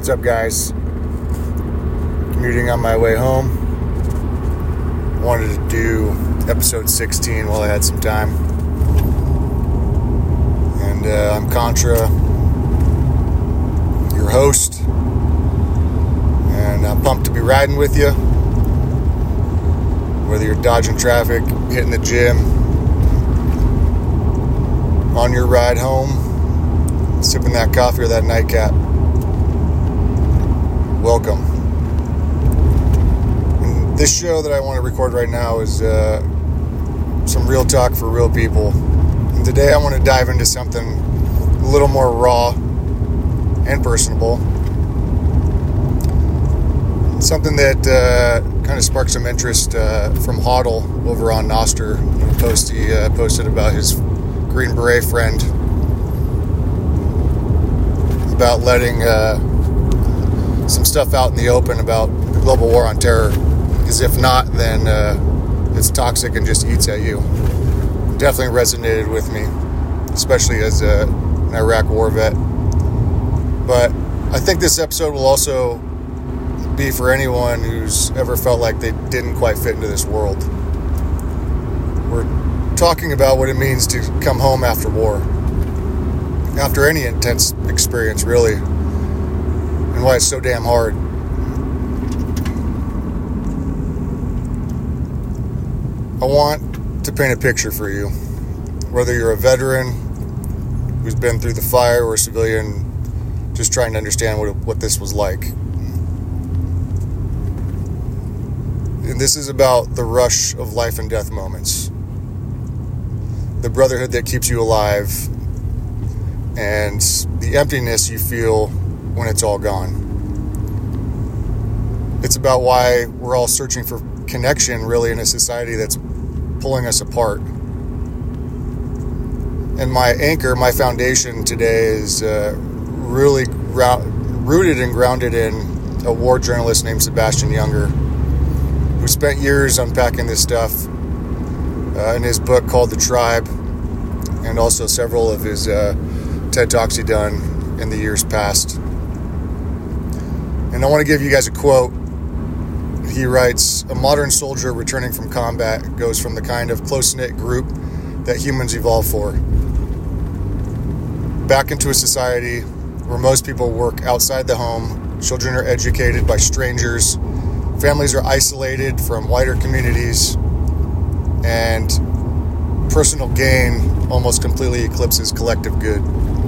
up, guys? Commuting on my way home. Wanted to do episode 16 while I had some time. And I'm Contra, your host. And I'm pumped to be riding with you. Whether you're dodging traffic, hitting the gym, on your ride home, sipping that coffee or that nightcap. Welcome. And this show that I want to record right now is some real talk for real people. And today I want to dive into something a little more raw and personable. Something that kind of sparked some interest from Hoddle over on Nostr. A post he posted about his Green Beret friend about letting some stuff out in the open about the global war on terror, because if not, then it's toxic and just eats at you. Definitely resonated with me, especially as an Iraq war vet. But I think this episode will also be for anyone who's ever felt like they didn't quite fit into this world. We're talking about what it means to come home after war, after any intense experience, really, and why it's so damn hard. I want to paint a picture for you, whether you're a veteran who's been through the fire or a civilian just trying to understand what this was like. And this is about the rush of life and death moments, the brotherhood that keeps you alive, and the emptiness you feel when it's all gone. It's about why we're all searching for connection, really, in a society that's pulling us apart. And my anchor, my foundation today is really rooted and grounded in a war journalist named Sebastian Junger, who spent years unpacking this stuff in his book called The Tribe, and also several of his TED Talks he done in the years past. And I want to give you guys a quote. He writes, "A modern soldier returning from combat goes from the kind of close-knit group that humans evolved for, back into a society where most people work outside the home, children are educated by strangers, families are isolated from wider communities, and personal gain almost completely eclipses collective good."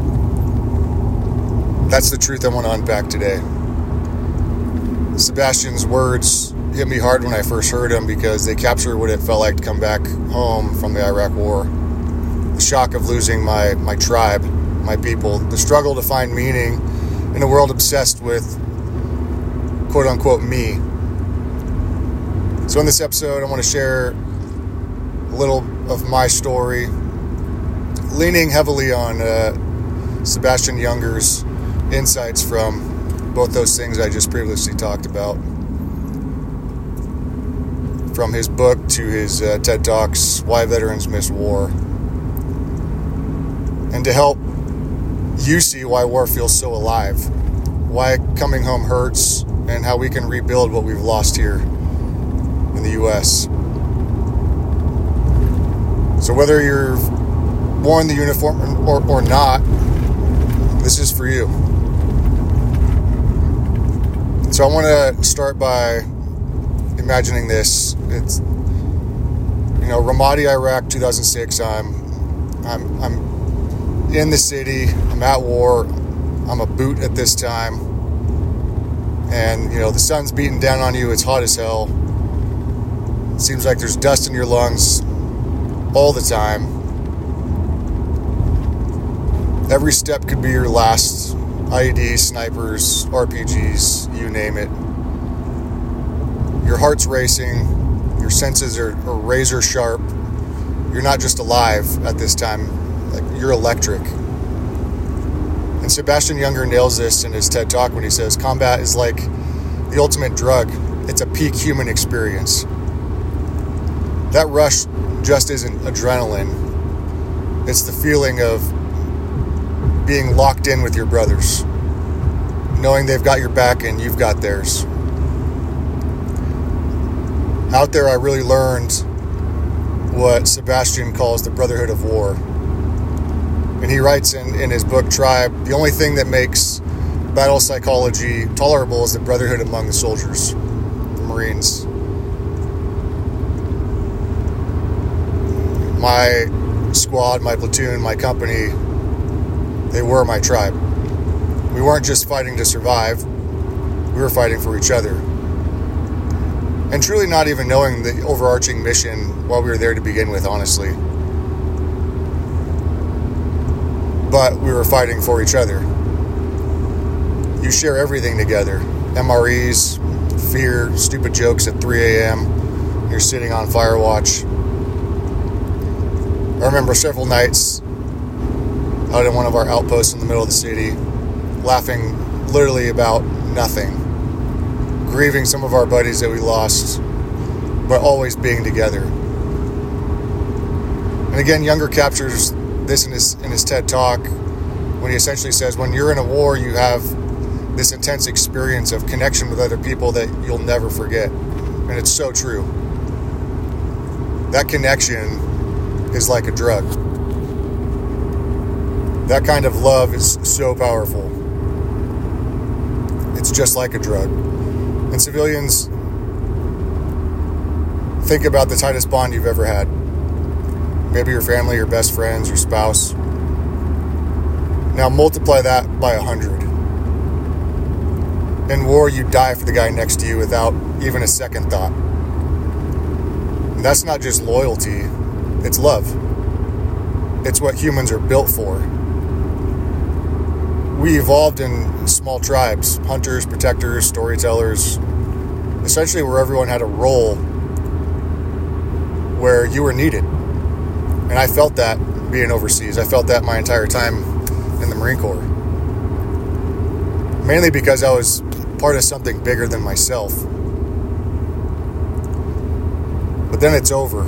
That's the truth I want to unpack today. Sebastian's words hit me hard when I first heard them, because they capture what it felt like to come back home from the Iraq war. The shock of losing my tribe, my people, the struggle to find meaning in a world obsessed with quote-unquote me. So in this episode, I want to share a little of my story, leaning heavily on Sebastian Junger's insights from both those things I just previously talked about. From his book to his TED Talks, Why Veterans Miss War. And to help you see why war feels so alive, why coming home hurts, and how we can rebuild what we've lost here in the U.S. So whether you're worn the uniform or not, this is for you. So I want to start by imagining this. It's, Ramadi, Iraq, 2006. I'm in the city. I'm at war. I'm a boot at this time, and the sun's beating down on you. It's hot as hell. It seems like there's dust in your lungs all the time. Every step could be your last. IEDs, snipers, RPGs, you name it. Your heart's racing. Your senses are razor sharp. You're not just alive at this time. You're electric. And Sebastian Junger nails this in his TED Talk when he says, combat is like the ultimate drug. It's a peak human experience. That rush just isn't adrenaline. It's the feeling of being locked in with your brothers. knowing they've got your back and you've got theirs. Out there, I really learned what Sebastian calls the brotherhood of war. And he writes in his book, Tribe, the only thing that makes battle psychology tolerable is the brotherhood among the soldiers, the Marines. My squad, my platoon, my company, they were my tribe. We weren't just fighting to survive, we were fighting for each other. And truly not even knowing the overarching mission while we were there to begin with, honestly. But we were fighting for each other. You share everything together. MREs, fear, stupid jokes at 3 a.m. You're sitting on fire watch. I remember several nights out in one of our outposts in the middle of the city, laughing literally about nothing. Grieving some of our buddies that we lost, but always being together. And again, Younger captures this in his TED Talk when he essentially says, when you're in a war, you have this intense experience of connection with other people that you'll never forget. And it's so true. That connection is like a drug. That kind of love is so powerful. It's just like a drug. And civilians, think about the tightest bond you've ever had. Maybe your family, your best friends, your spouse. Now multiply that by 100. In war, you die for the guy next to you without even a second thought. And that's not just loyalty, it's love. It's what humans are built for. We evolved in small tribes, hunters, protectors, storytellers, essentially where everyone had a role where you were needed. And I felt that being overseas. I felt that my entire time in the Marine Corps. Mainly because I was part of something bigger than myself. But then it's over.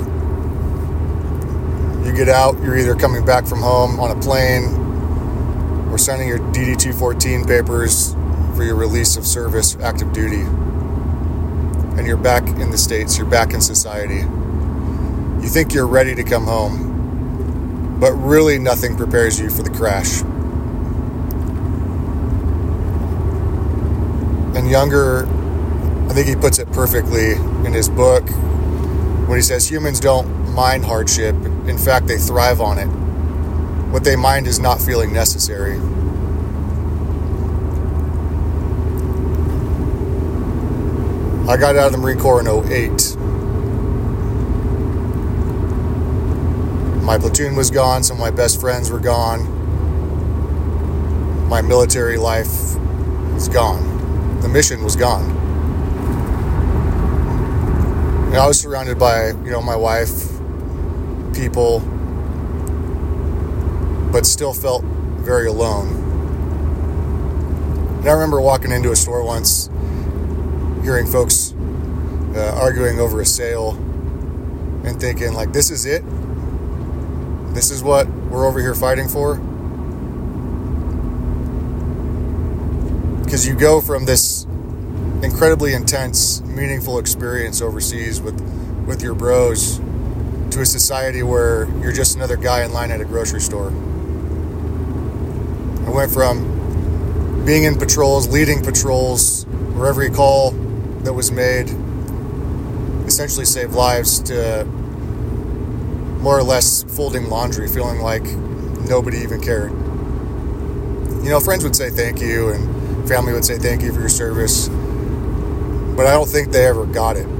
You get out, you're either coming back from home on a plane or signing your DD-214 papers for your release of service, active duty. And you're back in the States, you're back in society. You think you're ready to come home, but really nothing prepares you for the crash. And Younger, I think he puts it perfectly in his book when he says humans don't mind hardship. In fact, they thrive on it. What they mind is not feeling necessary. I got out of the Marine Corps in 2008. My platoon was gone, some of my best friends were gone. My military life was gone. The mission was gone. And I was surrounded by, my wife, people, but still felt very alone. And I remember walking into a store once, hearing folks arguing over a sale and thinking, like, this is it? This is what we're over here fighting for? Because you go from this incredibly intense, meaningful experience overseas with your bros to a society where you're just another guy in line at a grocery store. I went from being in patrols, leading patrols, where every call that was made essentially saved lives, to more or less folding laundry, feeling like nobody even cared. Friends would say thank you, and family would say thank you for your service, but I don't think they ever got it.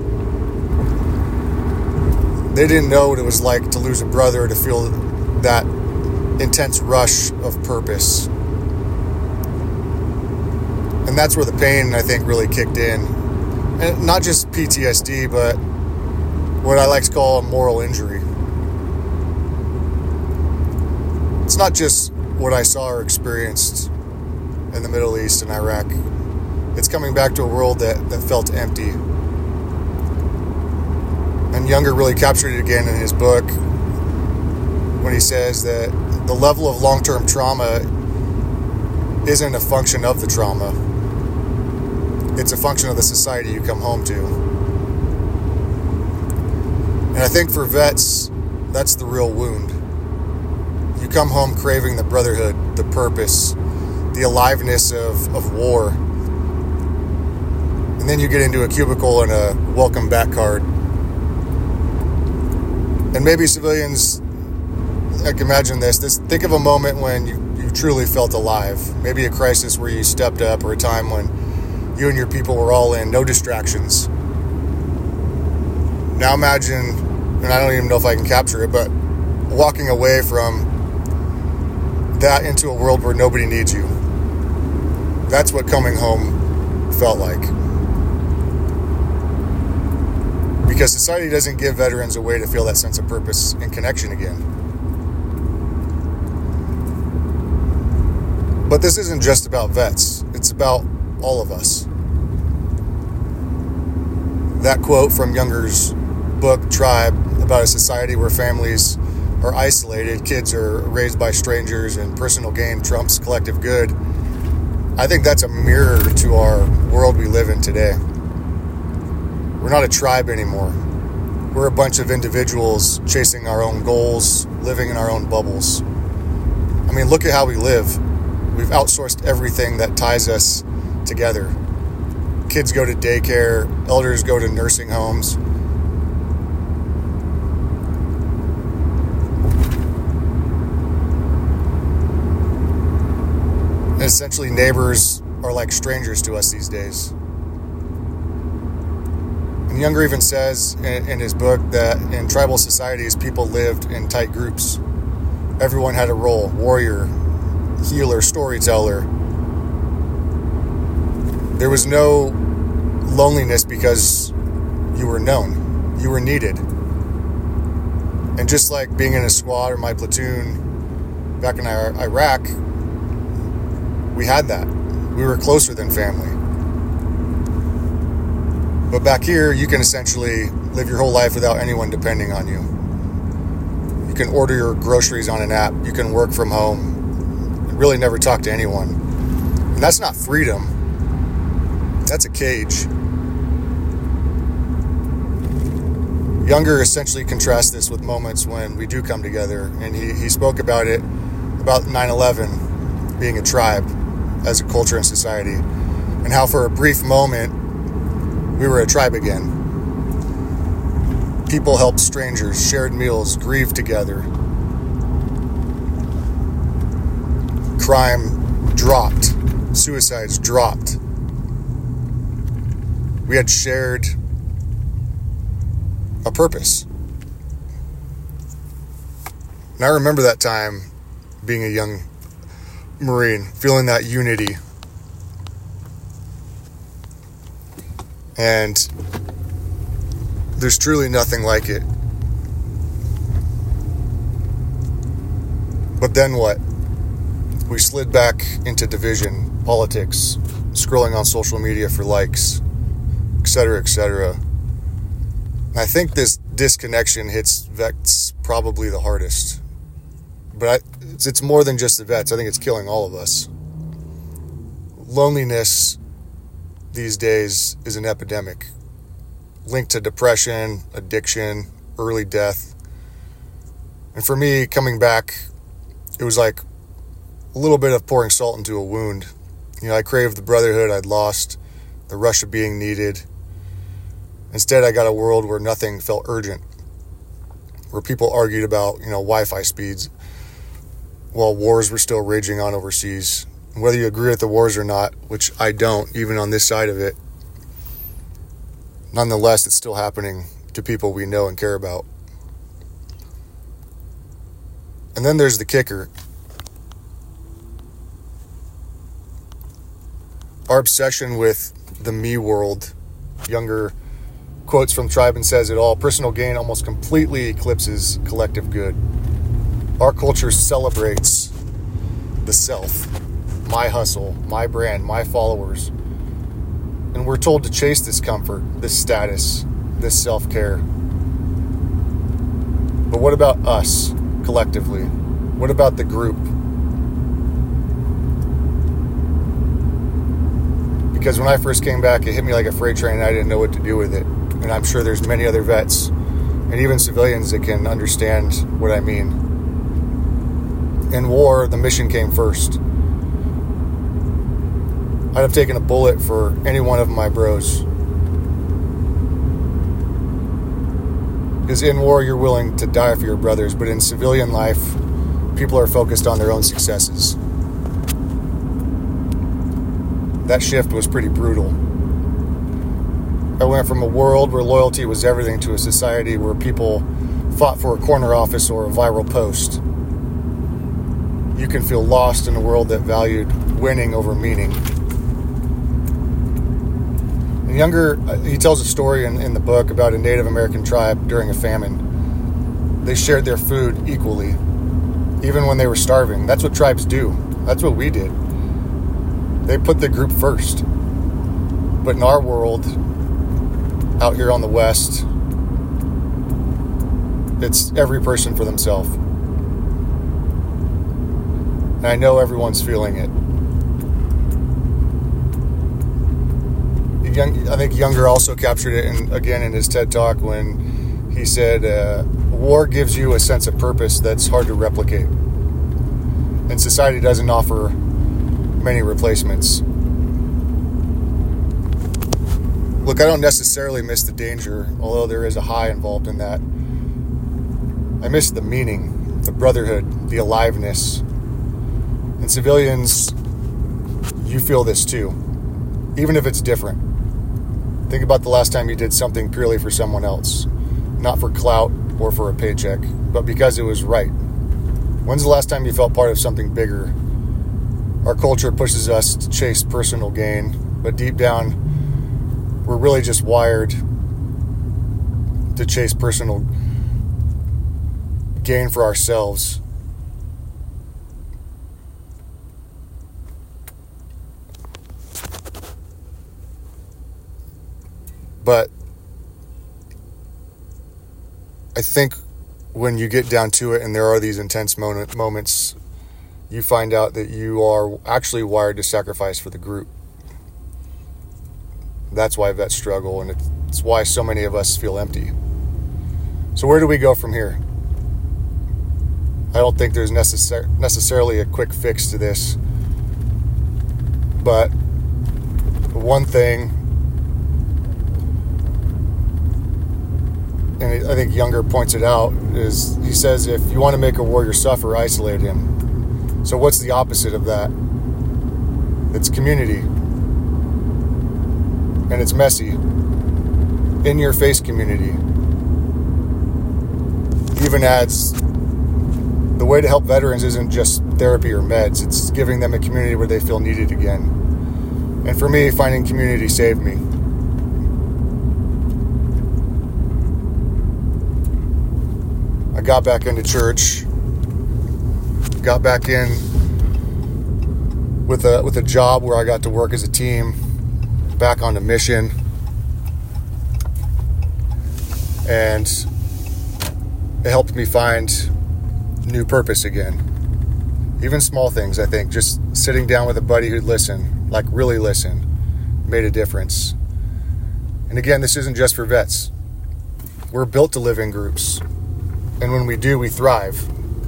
They didn't know what it was like to lose a brother, to feel that intense rush of purpose. And that's where the pain, I think, really kicked in. And not just PTSD, but what I like to call a moral injury. It's not just what I saw or experienced in the Middle East and Iraq. It's coming back to a world that felt empty. And Younger really captured it again in his book when he says that the level of long-term trauma isn't a function of the trauma. It's a function of the society you come home to. And I think for vets, that's the real wound. You come home craving the brotherhood, the purpose, the aliveness of war. And then you get into a cubicle and a welcome back card. And maybe civilians, I can imagine this. Think of a moment when you truly felt alive. Maybe a crisis where you stepped up, or a time when you and your people were all in, no distractions. Now imagine, and I don't even know if I can capture it, but walking away from that into a world where nobody needs you. That's what coming home felt like. Because society doesn't give veterans a way to feel that sense of purpose and connection again. But this isn't just about vets. It's about all of us. That quote from Younger's book, Tribe, about a society where families are isolated, kids are raised by strangers, and personal gain trumps collective good, I think that's a mirror to our world we live in today. We're not a tribe anymore. We're a bunch of individuals chasing our own goals, living in our own bubbles. I mean, look at how we live. We've outsourced everything that ties us together. Kids go to daycare, elders go to nursing homes. And essentially, neighbors are like strangers to us these days. And Younger even says in his book that in tribal societies, people lived in tight groups. Everyone had a role: warrior, healer, storyteller. There was no loneliness because you were known, you were needed. And just like being in a squad or my platoon back in Iraq, we had that. We were closer than family. But back here, you can essentially live your whole life without anyone depending on you. You can order your groceries on an app. You can work from home. Really never talk to anyone. And that's not freedom. That's a cage. Younger essentially contrasts this with moments when we do come together. And he spoke about it, about 9/11 being a tribe as a culture and society. And how for a brief moment, we were a tribe again. People helped strangers, shared meals, grieved together. Crime dropped. Suicides dropped. We had shared a purpose. And I remember that time being a young Marine, feeling that unity. And there's truly nothing like it. But then what? We slid back into division, politics, scrolling on social media for likes, etc., etc. And I think this disconnection hits vets probably the hardest. But it's more than just the vets. I think it's killing all of us. Loneliness these days is an epidemic, linked to depression, addiction, early death. And for me, coming back, it was like a little bit of pouring salt into a wound. You know, I craved the brotherhood I'd lost, the rush of being needed. Instead, I got a world where nothing felt urgent, where people argued about, Wi-Fi speeds while wars were still raging on overseas. And whether you agree with the wars or not, which I don't, even on this side of it, nonetheless, it's still happening to people we know and care about. And then there's the kicker. Our obsession with the me world. Younger quotes from Tribe and says it all. Personal gain almost completely eclipses collective good. Our culture celebrates the self. My hustle, my brand, my followers. And we're told to chase this comfort, this status, this self-care. But what about us collectively? What about the group? Because when I first came back, it hit me like a freight train and I didn't know what to do with it. And I'm sure there's many other vets and even civilians that can understand what I mean. In war, the mission came first. I'd have taken a bullet for any one of my bros. Because in war, you're willing to die for your brothers, but in civilian life, people are focused on their own successes. That shift was pretty brutal. I went from a world where loyalty was everything to a society where people fought for a corner office or a viral post. You can feel lost in a world that valued winning over meaning. Younger, he tells a story in the book about a Native American tribe during a famine. They shared their food equally, even when they were starving. That's what tribes do. That's what we did. They put the group first. But in our world, out here on the West, it's every person for themselves. And I know everyone's feeling it. I think Younger also captured it again in his TED Talk when he said, war gives you a sense of purpose that's hard to replicate. And society doesn't offer many replacements. Look, I don't necessarily miss the danger, although there is a high involved in that. I miss the meaning, the brotherhood, the aliveness. And civilians, you feel this too, even if it's different. Think about the last time you did something purely for someone else, not for clout or for a paycheck, but because it was right. When's the last time you felt part of something bigger? Our culture pushes us to chase personal gain, but deep down, we're really just wired to chase personal gain for ourselves. But I think when you get down to it and there are these intense moments, you find out that you are actually wired to sacrifice for the group. That's why vets struggle, and it's why so many of us feel empty. So where do we go from here? I don't think there's necessarily a quick fix to this. But one thing, and I think Younger points it out, is he says if you want to make a warrior suffer, isolate him. So what's the opposite of that? It's community. And it's messy. In-your-face community. He even adds, the way to help veterans isn't just therapy or meds. It's giving them a community where they feel needed again. And for me, finding community saved me. I got back into church, got back in with a job where I got to work as a team, back on a mission, and it helped me find new purpose again. Even small things, I think, just sitting down with a buddy who'd listen, like really listen, made a difference. And again, this isn't just for vets. We're built to live in groups. And when we do, we thrive.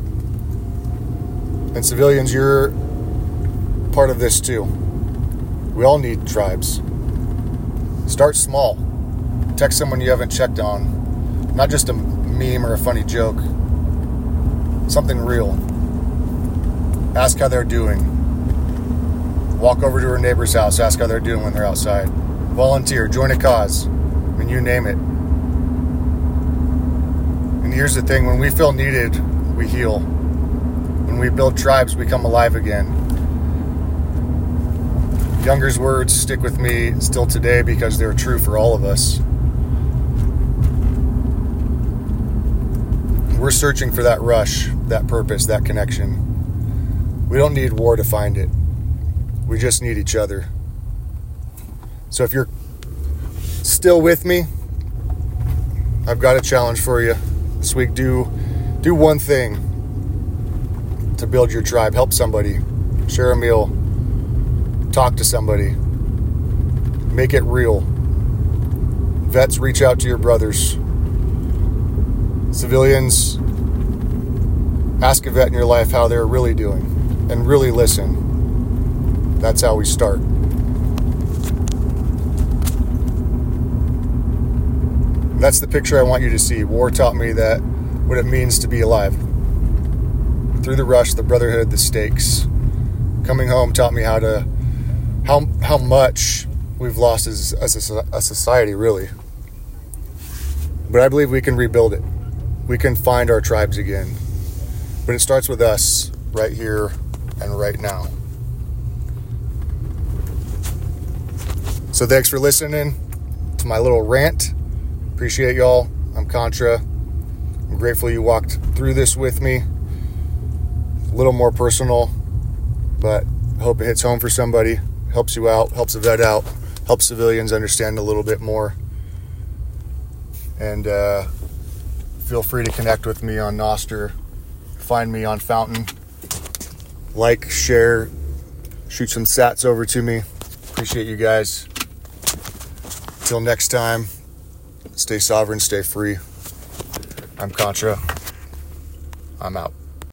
And civilians, you're part of this too. We all need tribes. Start small. Text someone you haven't checked on. Not just a meme or a funny joke. Something real. Ask how they're doing. Walk over to a neighbor's house, ask how they're doing when they're outside. Volunteer, join a cause. I mean, you name it. And here's the thing, when we feel needed, we heal. When we build tribes, we come alive again. Younger's words stick with me still today because they're true for all of us. We're searching for that rush, that purpose, that connection. We don't need war to find it. We just need each other. So if you're still with me, I've got a challenge for you. This week, do one thing to build your tribe. Help somebody. Share a meal. Talk to somebody. Make it real. Vets, reach out to your brothers. Civilians, ask a vet in your life how they're really doing and really listen. That's how we start. That's the picture I want you to see. War taught me that what it means to be alive. Through the rush, the brotherhood, the stakes. Coming home taught me how much we've lost as a society, really. But I believe we can rebuild it. We can find our tribes again. But it starts with us right here and right now. So thanks for listening to my little rant. Appreciate y'all. I'm Contra. I'm grateful you walked through this with me. A little more personal, but I hope it hits home for somebody. Helps you out, helps a vet out, helps civilians understand a little bit more. And feel free to connect with me on Nostr. Find me on Fountain. Like, share, shoot some sats over to me. Appreciate you guys. Till next time, stay sovereign, stay free. I'm Contra. I'm out.